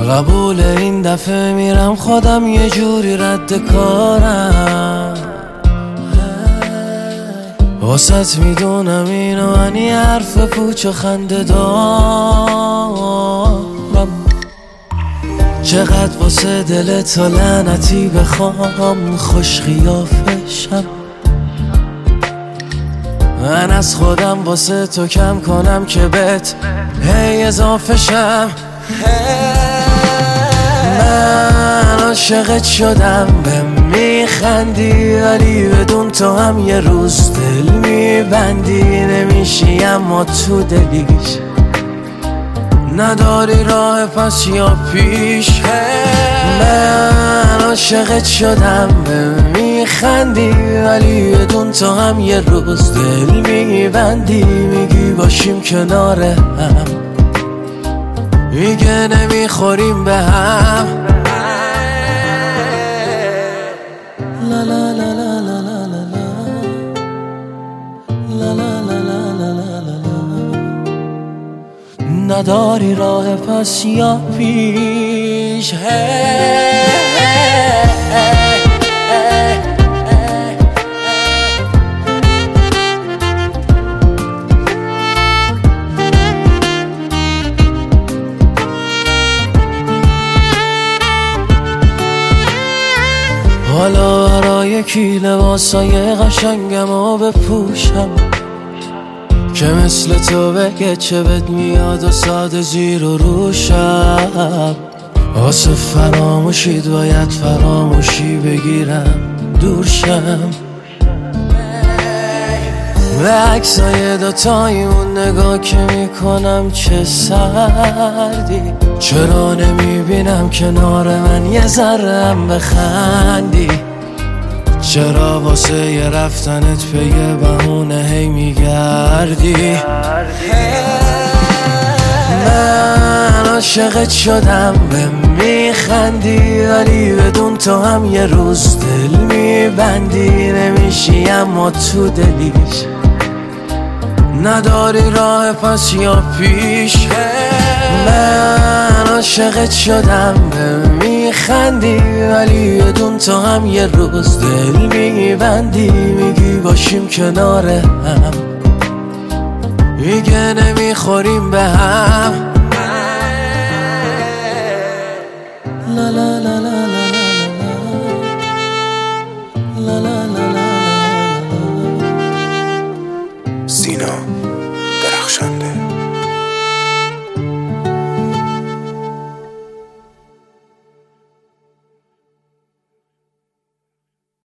قبول این دفعه میرم خودم یه جوری رد کارم. واسط میدونم اینو انی حرف پوچ و خنده دارم. چقدر واسه دل تو لعنتی بخوام خوش خیافشم. من از خودم واسه تو کم کنم که بهت هی اضافه شم. من عاشقت شدم به میخندی، ولی بدون تو هم یه روز دل میبندی. نمیشی اما تو دلیش نداری راه پس یا پیش. من عاشقت شدم به میخندی، ولی بدون تو هم یه روز دل میبندی. میگی باشیم کنار هم، میگه نمیخوریم به هم. لا لا لا لا لا لا لا لا لا لا لا. نداری راه پس یا پیش. حالا برای کی لباسای قشنگمو بپوشم که مثل تو بگه چه بد میاد و ساده زیر و روشم. واسه فراموشید باید فراموشی بگیرم دورشم. به عکسای دوتایمون نگاه که میکنم چه سردی. چرا نمیبینم کنار من یه ذره‌ام بخندی؟ چرا واسه یه رفتنت به یه بهونه هی میگردی؟ من عاشقت شدم به میخندی، ولی بدون تو هم یه روز دل میبندی. نمیشی اما تو دلیش نداری راه پس یا پیش. من عاشقت شدم به میخندی، ولی بدون تو هم یه روز دل میبندی. میگی باشیم کنار هم، میگه نمیخوریم به هم. لا لا لا لا لا لا لا. سینا درخشنده.